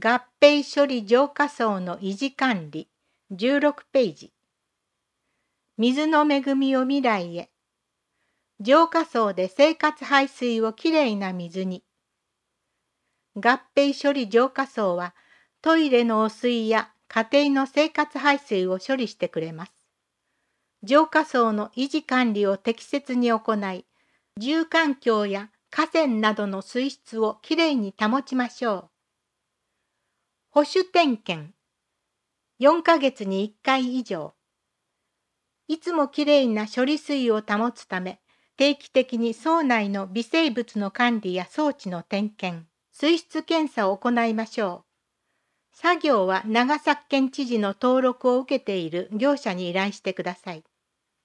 合併処理浄化槽の維持管理16ページ。水の恵みを未来へ。浄化槽で生活排水をきれいな水に。合併処理浄化槽はトイレの汚水や家庭の生活排水を処理してくれます。浄化槽の維持管理を適切に行い、住環境や河川などの水質をきれいに保ちましょう。保守点検。4ヶ月に1回以上。いつもきれいな処理水を保つため、定期的に槽内の微生物の管理や装置の点検、水質検査を行いましょう。作業は長崎県知事の登録を受けている業者に依頼してください。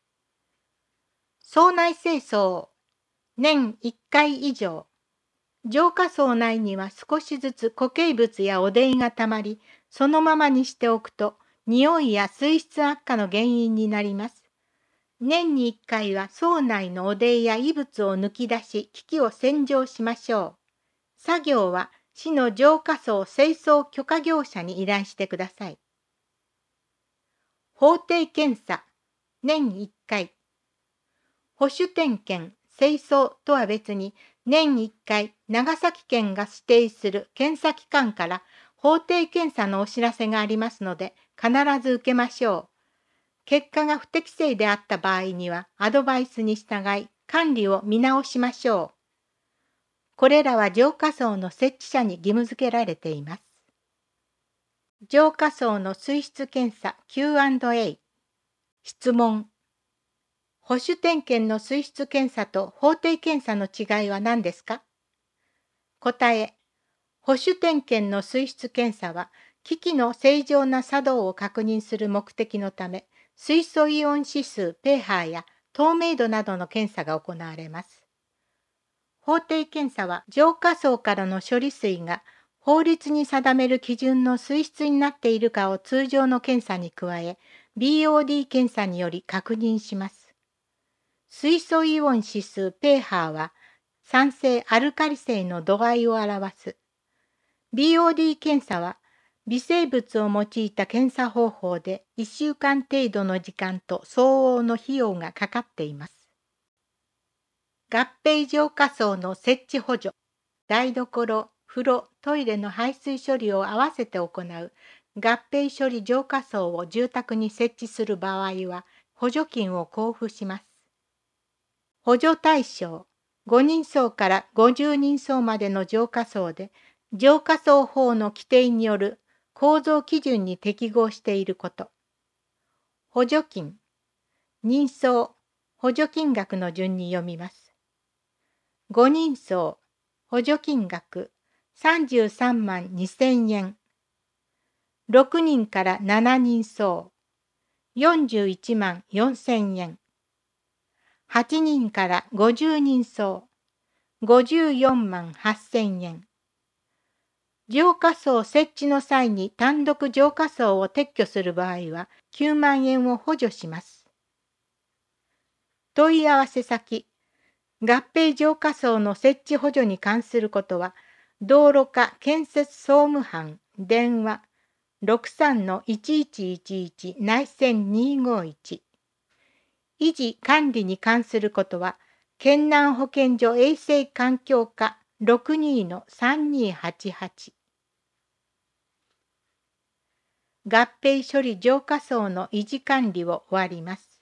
槽内清掃。年1回以上。浄化槽内には少しずつ固形物や汚泥がたまり、そのままにしておくと、匂いや水質悪化の原因になります。年に1回は槽内の汚泥や異物を抜き出し、機器を洗浄しましょう。作業は市の浄化槽清掃許可業者に依頼してください。法定検査。年1回。保守点検、清掃とは別に、年1回、長崎県が指定する検査機関から法定検査のお知らせがありますので、必ず受けましょう。結果が不適正であった場合には、アドバイスに従い、管理を見直しましょう。これらは浄化槽の設置者に義務付けられています。浄化槽の水質検査 Q&A。質問。保守点検の水質検査と法定検査の違いは何ですか？答え。保守点検の水質検査は、機器の正常な作動を確認する目的のため、水素イオン指数 pH や透明度などの検査が行われます。法定検査は、浄化槽からの処理水が法律に定める基準の水質になっているかを通常の検査に加え、BOD 検査により確認します。水素イオン指数 pH は酸性アルカリ性の度合いを表す。BOD 検査は微生物を用いた検査方法で1週間程度の時間と相応の費用がかかっています。合併浄化槽の設置補助。台所、風呂、トイレの排水処理を合わせて行う合併処理浄化槽を住宅に設置する場合は補助金を交付します。補助対象、5人層から50人層までの浄化槽で、浄化槽法の規定による構造基準に適合していること。補助金、人層、補助金額の順に読みます。5人層、補助金額33万2000円。6人から7人層、41万4000円。8人から50人層、54万8000円。浄化槽設置の際に単独浄化槽を撤去する場合は9万円を補助します。問い合わせ先、合併浄化槽の設置補助に関することは、道路課建設総務班電話 63-1111 内線251。維持管理に関することは、県南保健所衛生環境課 62-3288。合併処理浄化槽の維持管理を終わります。